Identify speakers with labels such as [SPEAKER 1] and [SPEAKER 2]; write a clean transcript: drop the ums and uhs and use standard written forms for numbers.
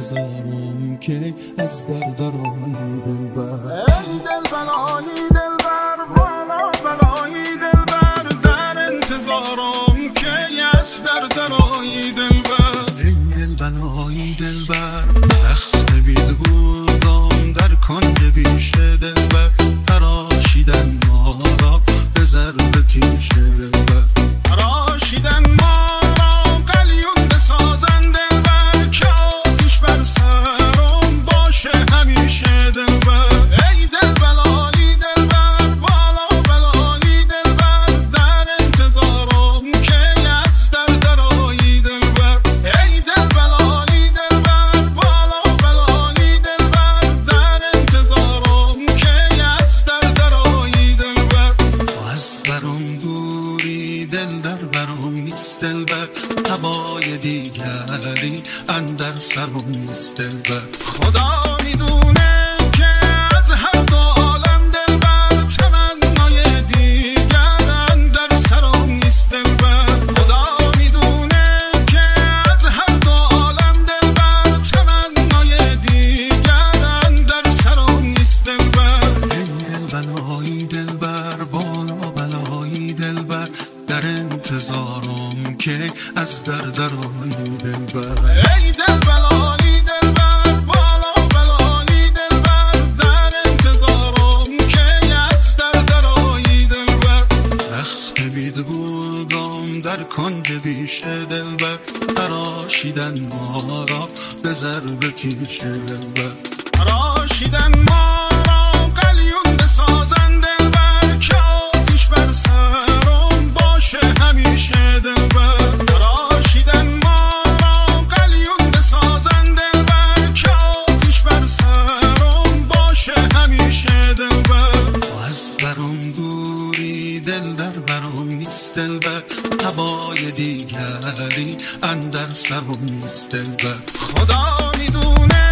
[SPEAKER 1] انتظارم که از درآیی دلبر.
[SPEAKER 2] ای دلبر آیی دلبر بالا بلایی دلبر، در انتظارم که از درآیی دلبر.
[SPEAKER 1] ای دلبر آیی دلبر رخت بید بودم در کنج بیشه دلبر، تراشیدن ما را به ضرب تیشه دلبر.
[SPEAKER 2] تراشیدن ما را قلیون بسازن دلبر، که آتیش بر سرم باشه همیشه دلبر. ای دلبر آیی دلبر بالا بلایی دلبر، در انتظارم که از درآیی دلبر. ای دلبر آیی دلبر بالا بلایی دلبر، در انتظارم که از درآیی دلبر.
[SPEAKER 1] از برم دوری دل در برم نیست دلبر، هوای دیگری اندر سرم نیست دلبر.
[SPEAKER 2] خدا میدونه که از هر دو عالم دلبر، تمنای دیگر اندر سرم نیست دلبر. خدا میدونه که از هر دو عالم دلبر، تمنای دیگر اندر سرم نیست دلبر.
[SPEAKER 1] ای دلبر آیی دلبر بالا بلایی دلبر، در انتظارم که از درآیی دلبر.
[SPEAKER 2] ای دلبر آیی دلبر بالا بلایی دلبر، در انتظارم که از درآیی دلبر.
[SPEAKER 1] رخت بید بودم در کنج بیشه دلبر، تراشیدن ما را به ضرب تیشه دلبر.
[SPEAKER 2] تراشیدن ما را قلیون بسازن دلبر، که آتیش بر سرم باشه همیشه دلبر. تراشیدن ما را قلیون بسازن دلبر، که آتیش بر سرم باشه همیشه دلبر.
[SPEAKER 1] از برم دوری دل در برم نیست دلبر، هوای دیگری اندر سرم نیست دلبر.
[SPEAKER 2] خدا میدونه